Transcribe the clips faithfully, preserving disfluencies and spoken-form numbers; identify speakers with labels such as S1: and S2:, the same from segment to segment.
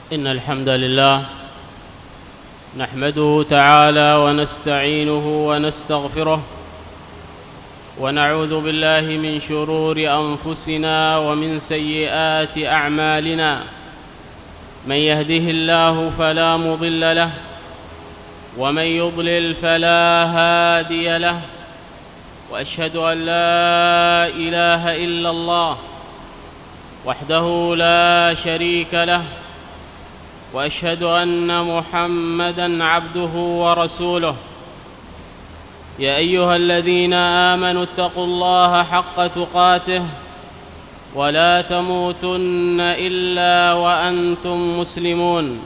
S1: إن الحمد لله نحمده تعالى ونستعينه ونستغفره ونعوذ بالله من شرور أنفسنا ومن سيئات أعمالنا. من يهده الله فلا مضل له ومن يضلل فلا هادي له، وأشهد أن لا إله إلا الله وحده لا شريك له، وأشهد أن محمدًا عبده ورسوله. يا أيها الذين آمنوا اتقوا الله حق تقاته ولا تموتن إلا وأنتم مسلمون.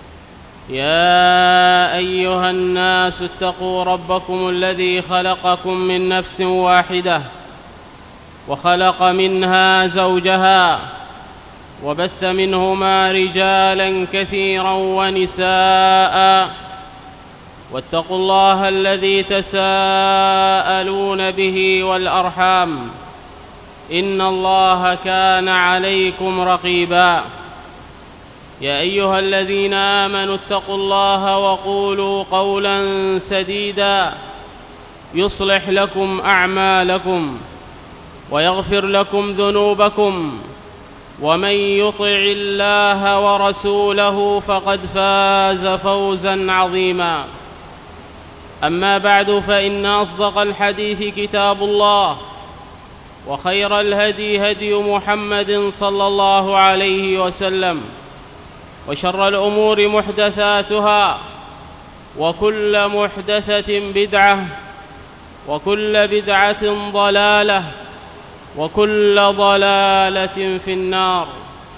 S1: يا أيها الناس اتقوا ربكم الذي خلقكم من نفس واحدة وخلق منها زوجها وبث منهما رجالا كثيرا ونساء، واتقوا الله الذي تساءلون به والأرحام إن الله كان عليكم رقيبا. يا أيها الذين آمنوا اتقوا الله وقولوا قولا سديدا يصلح لكم أعمالكم ويغفر لكم ذنوبكم، ومن يطع الله ورسوله فقد فاز فوزا عظيما. أما بعد، فإن أصدق الحديث كتاب الله، وخير الهدي هدي محمد صلى الله عليه وسلم، وشر الأمور محدثاتها، وكل محدثة بدعة، وكل بدعة ضلالة، وكل ضلالة في النار.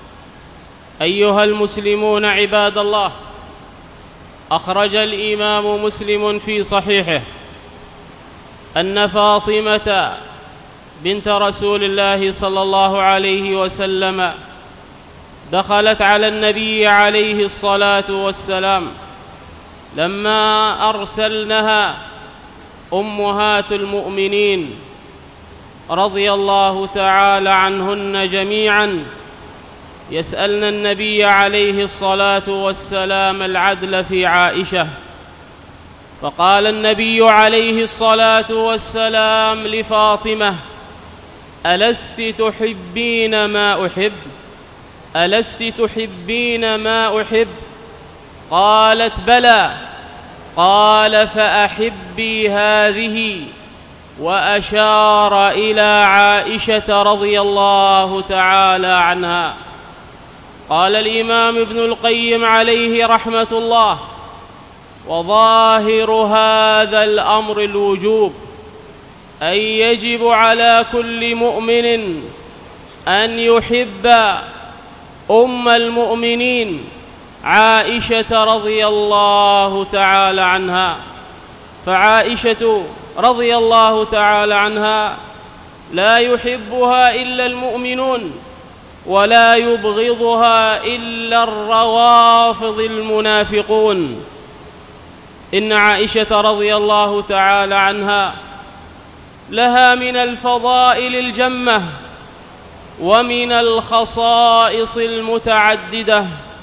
S1: أيها المسلمون عباد الله، أخرج الإمام مسلم في صحيحه أن فاطمة بنت رسول الله صلى الله عليه وسلم دخلت على النبي عليه الصلاة والسلام لما أرسلنها أمهات المؤمنين رضي الله تعالى عنهن جميعا يسألن النبي عليه الصلاة والسلام العدل في عائشة. فقال النبي عليه الصلاة والسلام لفاطمة: ألست تحبين ما أحب؟ ألست تحبين ما أحب؟ قالت: بلى. قال: فأحبي هذه، وأشار إلى عائشة رضي الله تعالى عنها. قال الإمام ابن القيم عليه رحمة الله: وظاهر هذا الأمر الوجوب، أي يجب على كل مؤمن أن يحب أم المؤمنين عائشة رضي الله تعالى عنها. فعائشة رضي الله تعالى عنها لا يحبها إلا المؤمنون، ولا يبغضها إلا الروافض المنافقون. إن عائشة رضي الله تعالى عنها لها من الفضائل الجمة ومن الخصائص المتعددة،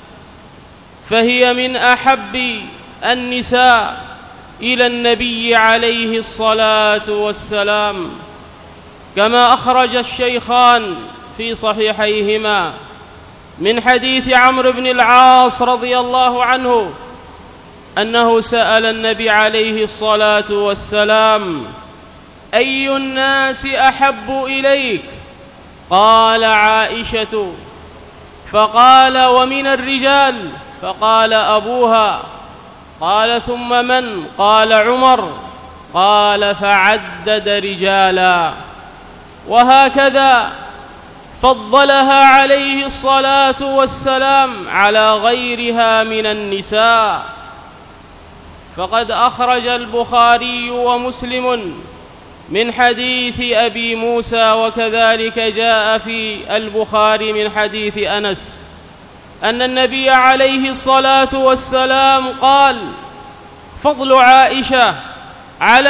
S1: فهي من أحب النساء إلى النبي عليه الصلاة والسلام، كما أخرج الشيخان في صحيحيهما من حديث عمرو بن العاص رضي الله عنه أنه سأل النبي عليه الصلاة والسلام: أي الناس أحب إليك؟ قال: عائشة. فقال: ومن الرجال؟ فقال: أبوها. قال: ثم من؟ قال: عمر. قال: فعدد رجالا. وهكذا فضلها عليه الصلاة والسلام على غيرها من النساء. فقد أخرج البخاري ومسلم من حديث أبي موسى، وكذلك جاء في البخاري من حديث أنس أن النبي عليه الصلاة والسلام قال: فضل عائشة على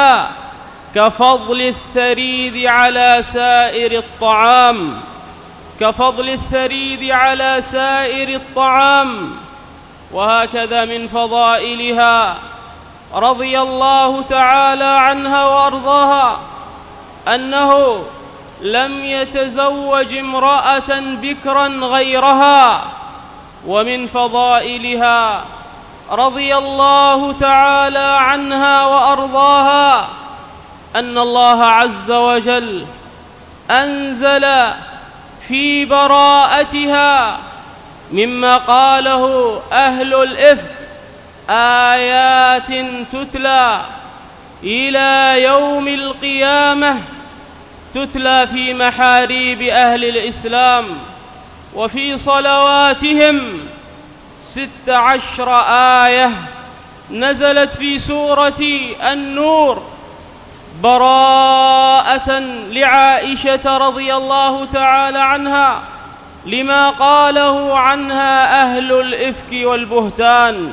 S1: كفضل الثريد على سائر الطعام، كفضل الثريد على سائر الطعام. وهكذا من فضائلها رضي الله تعالى عنها وأرضاها أنه لم يتزوج امرأة بكرا غيرها. ومن فضائلها رضي الله تعالى عنها وأرضاها أن الله عز وجل أنزل في براءتها مما قاله أهل الإفك آيات تتلى إلى يوم القيامة، تتلى في محاريب أهل الإسلام وفي صلواتهم ست عشر آية نزلت في سورة النور براءة لعائشة رضي الله تعالى عنها لما قاله عنها أهل الإفك والبهتان.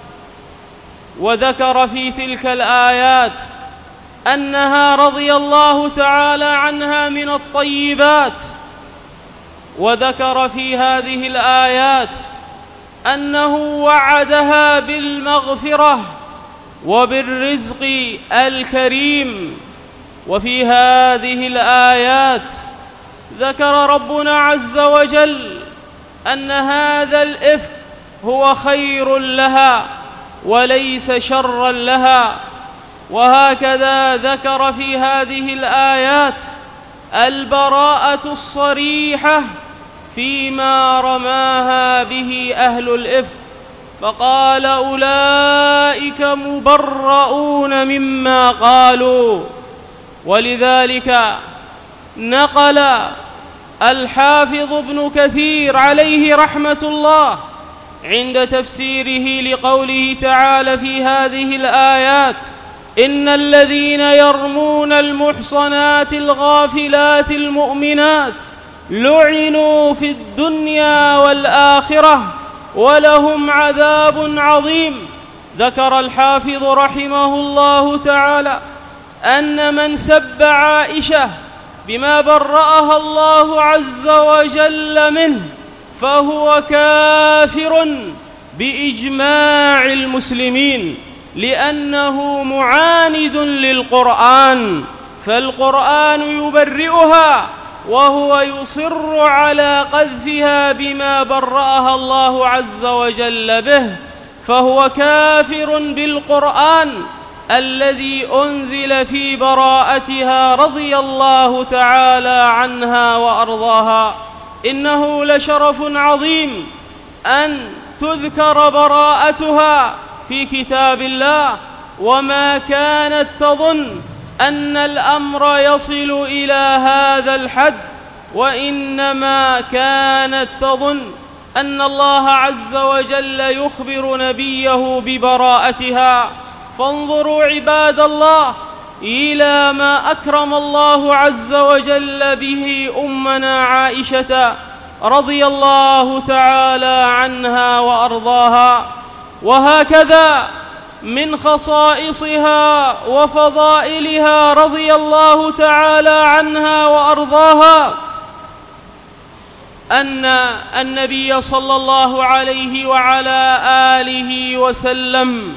S1: وذكر في تلك الآيات أنها رضي الله تعالى عنها من الطيبات، وذكر في هذه الآيات أنه وعدها بالمغفرة وبالرزق الكريم. وفي هذه الآيات ذكر ربنا عز وجل أن هذا الإفك هو خير لها وليس شرا لها. وهكذا ذكر في هذه الآيات البراءة الصريحة فيما رماها به أهل الإفك، فقال أولئك مبرؤون مما قالوا. ولذلك نقل الحافظ ابن كثير عليه رحمة الله عند تفسيره لقوله تعالى في هذه الآيات إن الذين يرمون المحصنات الغافلات المؤمنات لعنوا في الدنيا والآخرة ولهم عذاب عظيم. ذكر الحافظ رحمه الله تعالى أن من سب عائشة بما برأها الله عز وجل منه فهو كافر بإجماع المسلمين، لأنه معاند للقرآن، فالقرآن يبرئها وهو يصر على قذفها بما برأها الله عز وجل به، فهو كافر بالقرآن الذي أنزل في براءتها رضي الله تعالى عنها وأرضاها. إنه لشرف عظيم أن تذكر براءتها في كتاب الله، وما كانت تظن أن الأمر يصل إلى هذا الحد، وإنما كانت تظن أن الله عز وجل يخبر نبيه ببراءتها. فانظروا عباد الله إلى ما أكرم الله عز وجل به أمنا عائشة رضي الله تعالى عنها وأرضاها. وهكذا من خصائصها وفضائلها رضي الله تعالى عنها وأرضاها أن النبي صلى الله عليه وعلى آله وسلم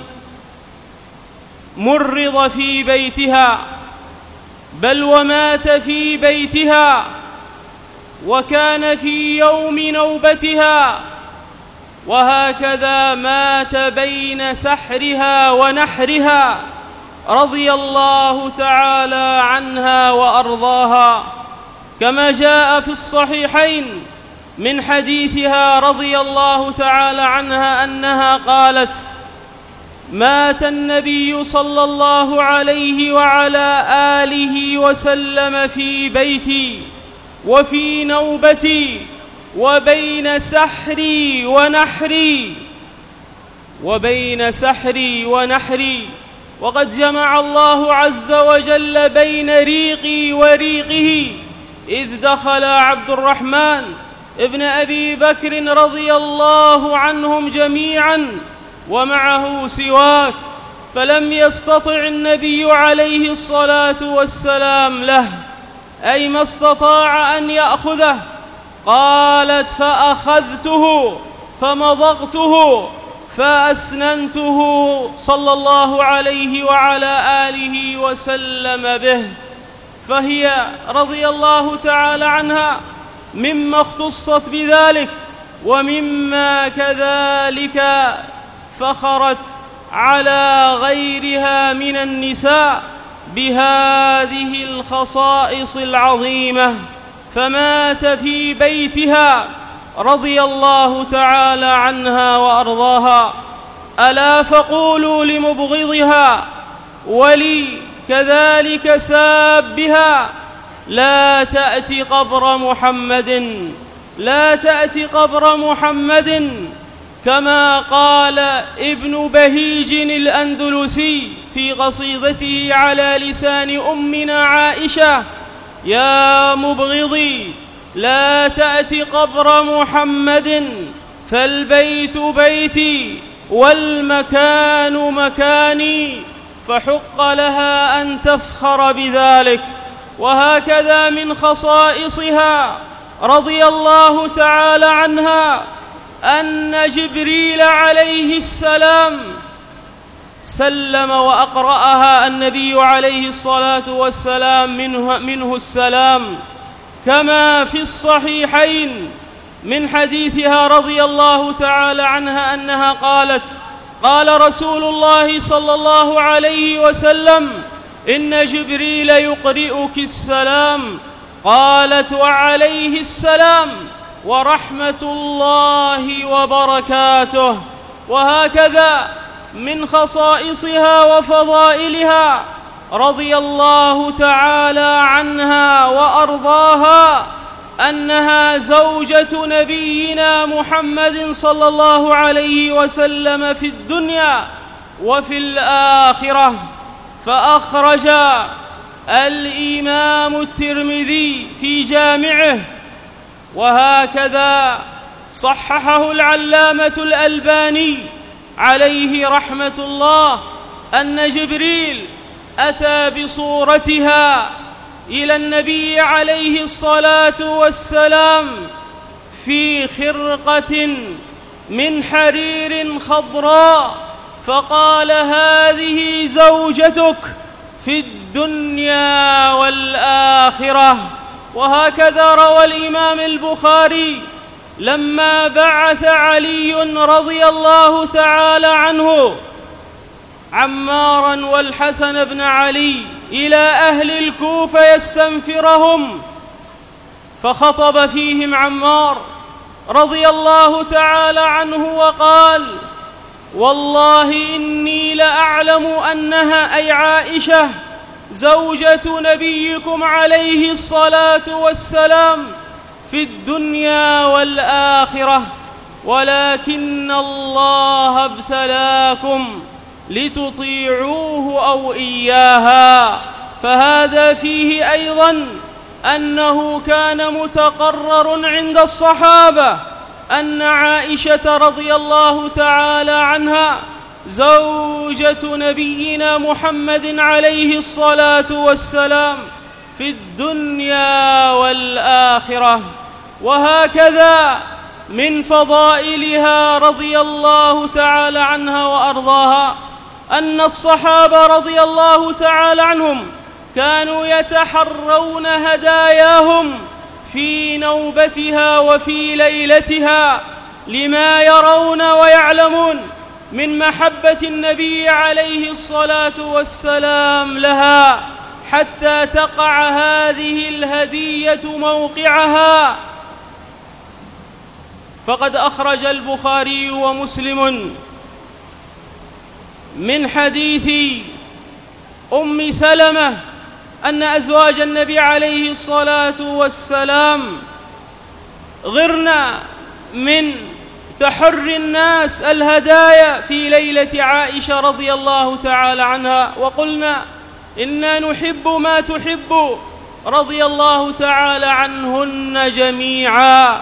S1: مرض في بيتها، بل ومات في بيتها، وكان في يوم نوبتها، وهكذا مات بين سحرها ونحرها رضي الله تعالى عنها وأرضاها، كما جاء في الصحيحين من حديثها رضي الله تعالى عنها أنها قالت: مات النبي صلى الله عليه وعلى آله وسلم في بيتي وفي نوبتي وبين سحري ونحري وبين سحري ونحري وقد جمع الله عز وجل بين ريقي وريقه إذ دخل عبد الرحمن ابن أبي بكر رضي الله عنهم جميعا ومعه سواك، فلم يستطع النبي عليه الصلاة والسلام له، أي ما استطاع أن يأخذه، قالت: فأخذته فمضغته فأسننته صلى الله عليه وعلى آله وسلم به. فهي رضي الله تعالى عنها مما اختصت بذلك، ومما كذلك فخرت على غيرها من النساء بهذه الخصائص العظيمة، فمات في بيتها رضي الله تعالى عنها وأرضاها. ألا فقولوا لمبغضها ولي كذلك سابها: لا تأتي قبر محمد، لا تأتي قبر محمد. كما قال ابن بهيج الأندلسي في قصيدته على لسان أمنا عائشة: يا مبغضي لا تأتي قبر محمد، فالبيت بيتي والمكان مكاني، فحق لها أن تفخر بذلك. وهكذا من خصائصها رضي الله تعالى عنها أن جبريل عليه السلام سلم وأقرأها النبي عليه الصلاة والسلام منه, منه السلام، كما في الصحيحين من حديثها رضي الله تعالى عنها أنها قالت: قال رسول الله صلى الله عليه وسلم: إن جبريل يقرئك السلام. قالت: وعليه السلام ورحمة الله وبركاته. وهكذا من خصائصها وفضائلها رضي الله تعالى عنها وأرضاها أنها زوجة نبينا محمد صلى الله عليه وسلم في الدنيا وفي الآخرة. فأخرج الإمام الترمذي في جامعه، وهكذا صححه العلامة الألباني عليه رحمة الله، أن جبريل أتى بصورتها إلى النبي عليه الصلاة والسلام في خرقة من حرير خضراء، فقال: هذه زوجتك في الدنيا والآخرة. وهكذا روى الإمام البخاري لما بعث علي رضي الله تعالى عنه عمارا والحسن بن علي إلى أهل الكوفة يستنفرهم، فخطب فيهم عمار رضي الله تعالى عنه وقال: والله إني لأعلم أنها أي عائشة زوجة نبيكم عليه الصلاة والسلام في الدنيا والآخرة، ولكن الله ابتلاكم لتطيعوه أو إياها. فهذا فيه أيضا أنه كان متقرر عند الصحابة أن عائشة رضي الله تعالى عنها زوجة نبينا محمد عليه الصلاة والسلام في الدنيا والآخرة. وهكذا من فضائلها رضي الله تعالى عنها وأرضاها أن الصحابة رضي الله تعالى عنهم كانوا يتحرون هداياهم في نوبتها وفي ليلتها لما يرون ويعلمون من محبة النبي عليه الصلاة والسلام لها، حتى تقع هذه الهدية موقعها. فقد أخرج البخاري ومسلم من حديث أم سلمة أن أزواج النبي عليه الصلاة والسلام غرنا من تحر الناس الهدايا في ليلة عائشة رضي الله تعالى عنها، وقلنا إنا نحب ما تحب رضي الله تعالى عنهن جميعا.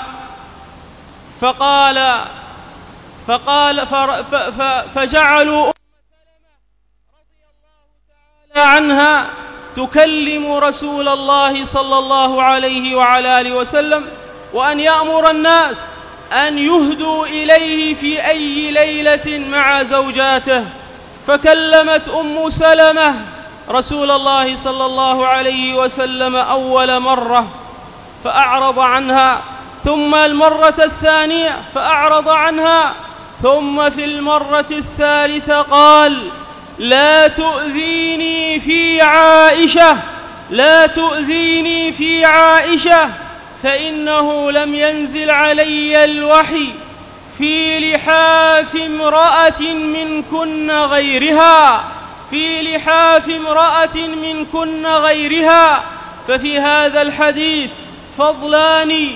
S1: فقال فقال فجعلوا أم سلمة رضي الله تعالى عنها تكلم رسول الله صلى الله عليه وعلى آله وسلم
S2: وأن يأمر الناس أن يهدوا إليه في أي ليلة مع زوجاته. فكلمت أم سلمة رسول الله صلى الله عليه وسلم أول مرة فأعرض عنها، ثم المرة الثانية فأعرض عنها، ثم في المرة الثالثة قال: لا تؤذيني في عائشة، لا تؤذيني في عائشة، فإنه لم ينزل علي الوحي في لحاف امرأة منكن غيرها، في لحاف امرأة منكن غيرها. ففي هذا الحديث فضلان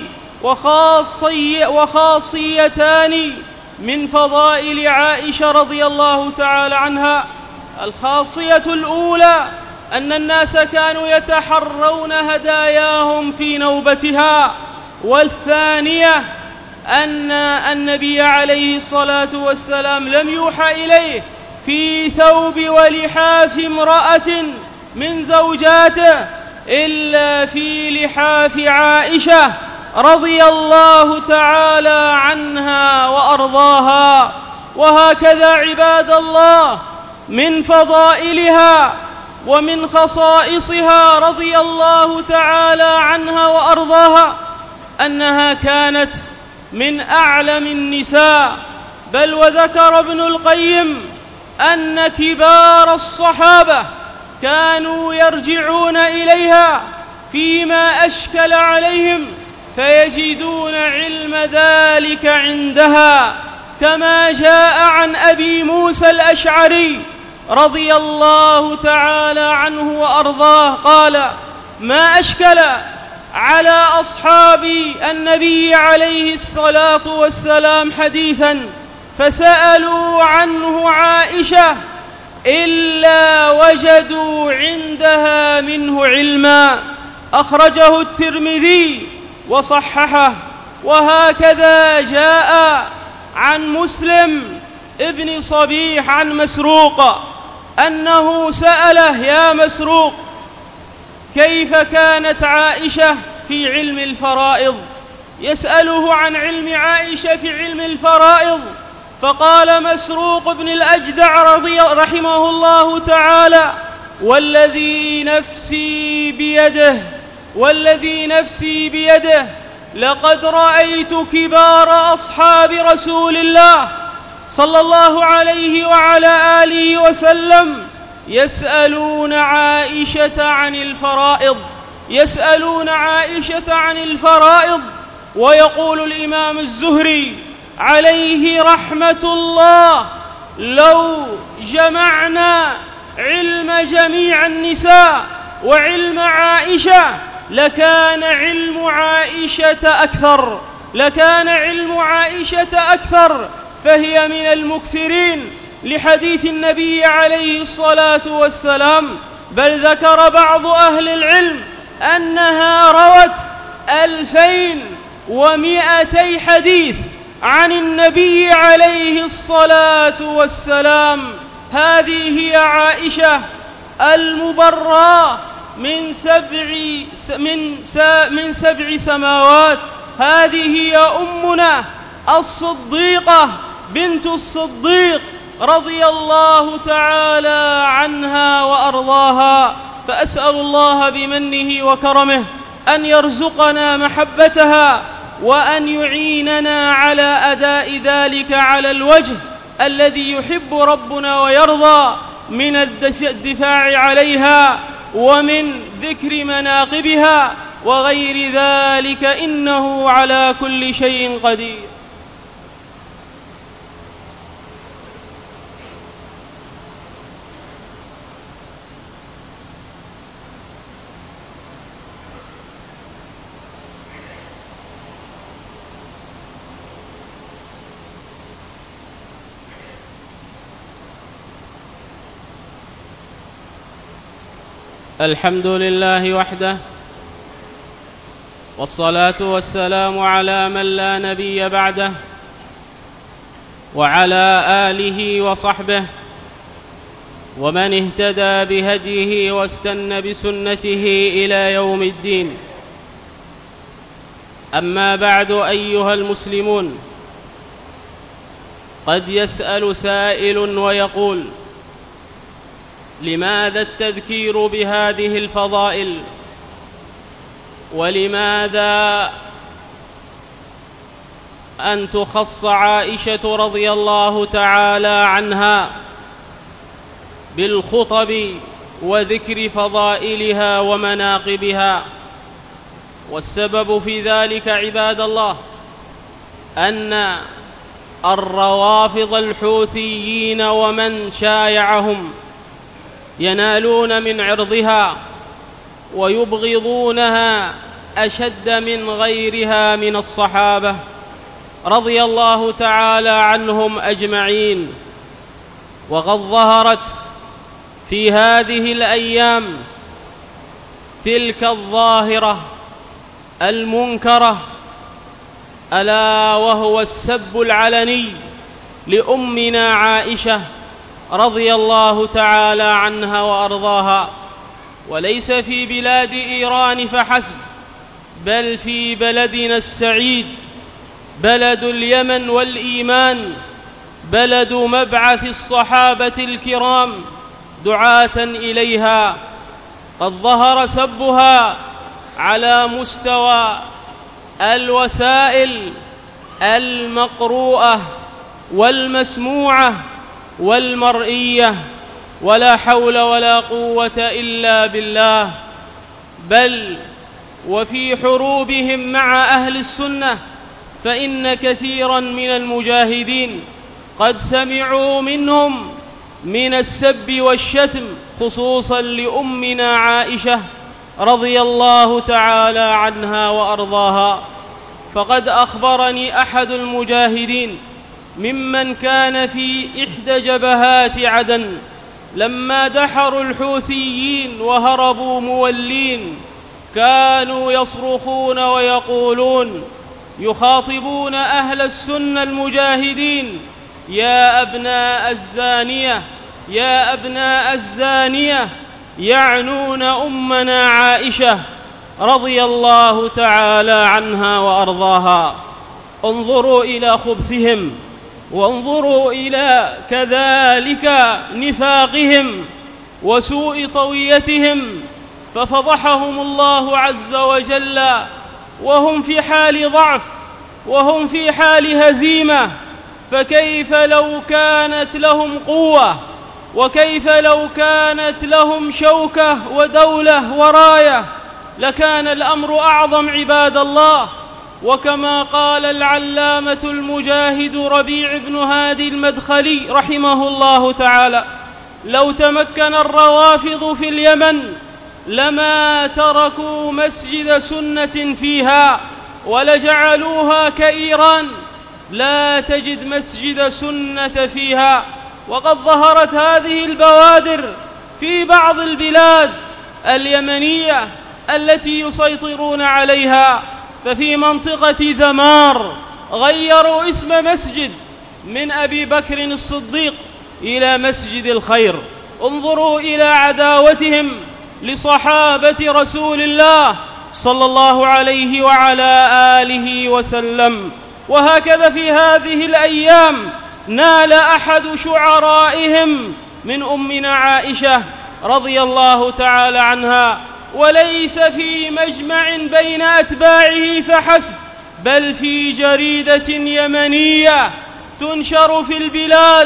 S2: وخاصي وخاصيتان من فضائل عائشة رضي الله تعالى عنها. الخاصية الأولى أن الناس كانوا يتحرون هداياهم في نوبتها، والثانية أن النبي عليه الصلاة والسلام لم يوحى إليه في ثوب ولحاف امرأة من زوجاته إلا في لحاف عائشة رضي الله تعالى عنها وأرضاها. وهكذا عباد الله من فضائلها ومن خصائصها رضي الله تعالى عنها وأرضاها أنها كانت من أعلم النساء. بل وذكر ابن القيم أن كبار الصحابة كانوا يرجعون إليها فيما أشكل عليهم فيجدون علم ذلك عندها، كما جاء عن أبي موسى الأشعري رضي الله تعالى عنه وأرضاه قال: ما أشكل على أصحاب النبي عليه الصلاة والسلام حديثا فسألوا عنه عائشة إلا وجدوا عندها منه علما. أخرجه الترمذي وصححه. وهكذا جاء عن مسلم ابن صبيح عن مسروق أنه سأله: يا مسروق، كيف كانت عائشة في علم الفرائض؟ يسأله عن علم عائشة في علم الفرائض. فقال مسروق بن الأجدع رضي رحمه الله تعالى: والذي نفسي بيده والذي نفسي بيده لقد رأيت كبار أصحاب رسول الله صلى الله عليه وعلى آله وسلم يسألون عائشة عن الفرائض يسألون عائشة عن الفرائض. ويقول الإمام الزهري عليه رحمة الله: لو جمعنا علم جميع النساء وعلم عائشة لكان علم عائشة أكثر لكان علم عائشة أكثر فهي من المكثرين لحديث النبي عليه الصلاة والسلام. بل ذكر بعض أهل العلم أنها روت ألفين ومئتي حديث عن النبي عليه الصلاة والسلام. هذه هي عائشة المبرأة من سبع من من سبع سماوات. هذه هي أمنا الصديقة بنت الصديق رضي الله تعالى عنها وأرضاها. فأسأل الله بمنه وكرمه أن يرزقنا محبتها وأن يعيننا على أداء ذلك على الوجه الذي يحب ربنا ويرضى، من الدفاع عليها ومن ذكر مناقبها وغير ذلك، إنه على كل شيء قدير.
S1: الحمد لله وحده، والصلاة والسلام على من لا نبي بعده، وعلى آله وصحبه ومن اهتدى بهديه واستنى بسنته إلى يوم الدين. أما بعد أيها المسلمون، قد يسأل سائل ويقول: لماذا التذكير بهذه الفضائل؟ ولماذا أن تخص عائشة رضي الله تعالى عنها بالخطب وذكر فضائلها ومناقبها؟ والسبب في ذلك عباد الله أن الروافض الحوثيين ومن شايعهم ينالون من عرضها ويبغضونها أشد من غيرها من الصحابة رضي الله تعالى عنهم أجمعين. وقد ظهرت في هذه الأيام تلك الظاهرة المنكرة، ألا وهو السب العلني لأمنا عائشة رضي الله تعالى عنها وأرضاها، وليس في بلاد إيران فحسب، بل في بلدنا السعيد، بلد اليمن والإيمان، بلد مبعث الصحابة الكرام دعاة إليها. قد ظهر سبها على مستوى الوسائل المقروءة والمسموعة والمرئية، ولا حول ولا قوة إلا بالله. بل وفي حروبهم مع أهل السنة فإن كثيرا من المجاهدين قد سمعوا منهم من السب والشتم خصوصا لأمنا عائشة رضي الله تعالى عنها وأرضاها. فقد أخبرني أحد المجاهدين ممن كان في إحدى جبهات عدن لما دحروا الحوثيين وهربوا مولين، كانوا يصرخون ويقولون، يخاطبون أهل السنة المجاهدين: يا أبناء الزانية، يا أبناء الزانية، يعنون أمنا عائشة رضي الله تعالى عنها وأرضاها. انظروا إلى خبثهم، وانظروا إلى كذلك نفاقهم وسوء طويتهم، ففضحهم الله عز وجل وهم في حال ضعف، وهم في حال هزيمة. فكيف لو كانت لهم قوة، وكيف لو كانت لهم شوكة ودولة وراية، لكان الأمر أعظم عباد الله. وكما قال العلامة المجاهد ربيع بن هادي المدخلي رحمه الله تعالى: لو تمكن الروافض في اليمن لما تركوا مسجد سنة فيها ولجعلوها كإيران، لا تجد مسجد سنة فيها. وقد ظهرت هذه البوادر في بعض البلاد اليمنية التي يسيطرون عليها. ففي منطقة ذمار غيروا اسم مسجد من أبي بكر الصديق إلى مسجد الخير. انظروا إلى عداوتهم لصحابة رسول الله صلى الله عليه وعلى آله وسلم. وهكذا في هذه الأيام نال أحد شعرائهم من أمنا عائشة رضي الله تعالى عنها، وليس في مجمع بين أتباعه فحسب، بل في جريدة يمنية تنشر في البلاد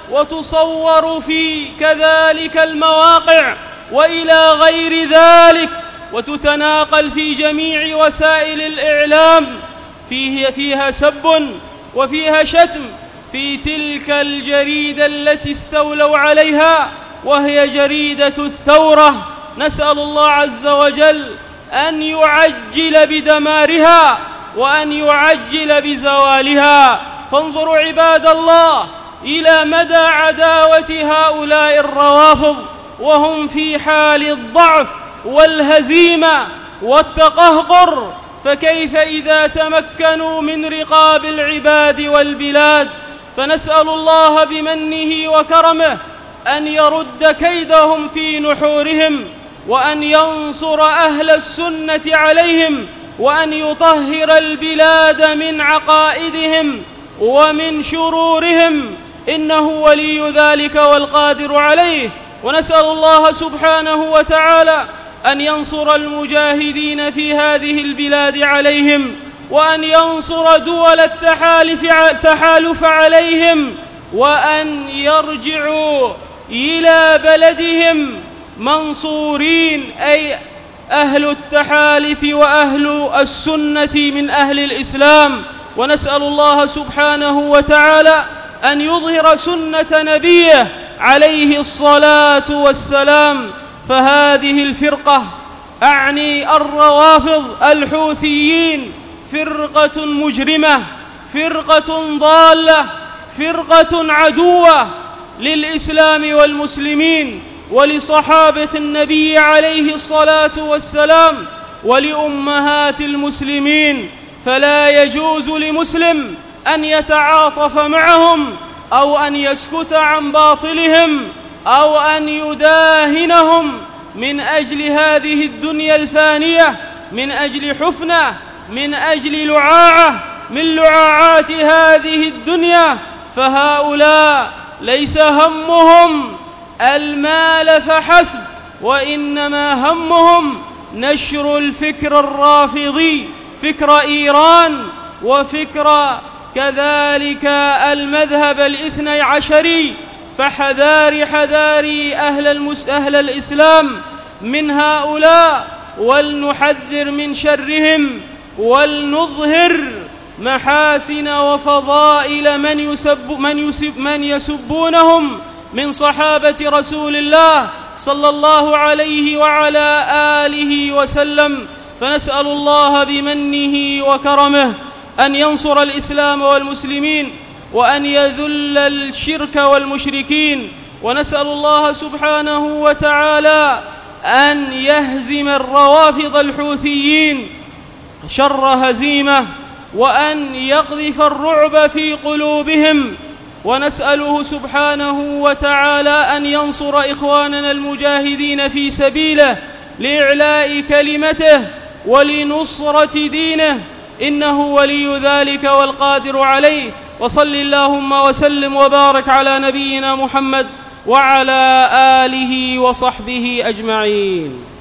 S1: وتصور في كذلك المواقع وإلى غير ذلك، وتتناقل في جميع وسائل الإعلام. فيه فيها سب وفيها شتم في تلك الجريدة التي استولوا عليها، وهي جريدة الثورة. نسأل الله عز وجل أن يعجل بدمارها وأن يعجل بزوالها. فانظروا عباد الله إلى مدى عداوة هؤلاء الروافض وهم في حال الضعف والهزيمة والتقهقر، فكيف إذا تمكنوا من رقاب العباد والبلاد؟ فنسأل الله بمنه وكرمه أن يرد كيدهم في نحورهم، وأن ينصر أهل السنة عليهم
S2: وأن يطهر البلاد من عقائدهم ومن شرورهم، إنه ولي ذلك والقادر عليه. ونسأل الله سبحانه وتعالى أن ينصر المجاهدين في هذه البلاد عليهم، وأن ينصر دول التحالف عليهم، وأن يرجعوا إلى بلدهم منصورين، أي أهل التحالف وأهل السنة من أهل الإسلام. ونسأل الله سبحانه وتعالى أن يظهر سنة نبيه عليه الصلاة والسلام. فهذه الفرقة، أعني الروافض الحوثيين، فرقة مجرمة، فرقة ضالة، فرقة عدوة للإسلام والمسلمين ولصحابة النبي عليه الصلاة والسلام ولأمهات المسلمين. فلا يجوز لمسلم أن يتعاطف معهم أو أن يسكت عن باطلهم أو أن يداهنهم من أجل هذه الدنيا الفانية، من أجل حفنة، من أجل لعاعة من لعاعات هذه الدنيا. فهؤلاء ليس همهم المال فحسب، وإنما همهم نشر الفكر الرافضي، فكر إيران وفكر كذلك المذهب الاثني عشري. فحذاري حذاري أهل, المس... أهل الإسلام من هؤلاء، ولنحذر من شرهم، ولنظهر محاسن وفضائل من, يسب من, يسب من يسبونهم من صحابة رسول الله صلى الله عليه وعلى آله وسلم. فنسأل الله بمنه وكرمه أن ينصر الإسلام والمسلمين، وأن يذل الشرك والمشركين. ونسأل الله سبحانه وتعالى أن يهزم الروافض الحوثيين شر هزيمة، وأن يقذف الرعب في قلوبهم. ونسأله سبحانه وتعالى أن ينصر إخواننا المجاهدين في سبيله لإعلاء كلمته ولنصرة دينه، إنه ولي ذلك والقادر عليه. وصل اللهم وسلم وبارك على نبينا محمد وعلى آله وصحبه أجمعين.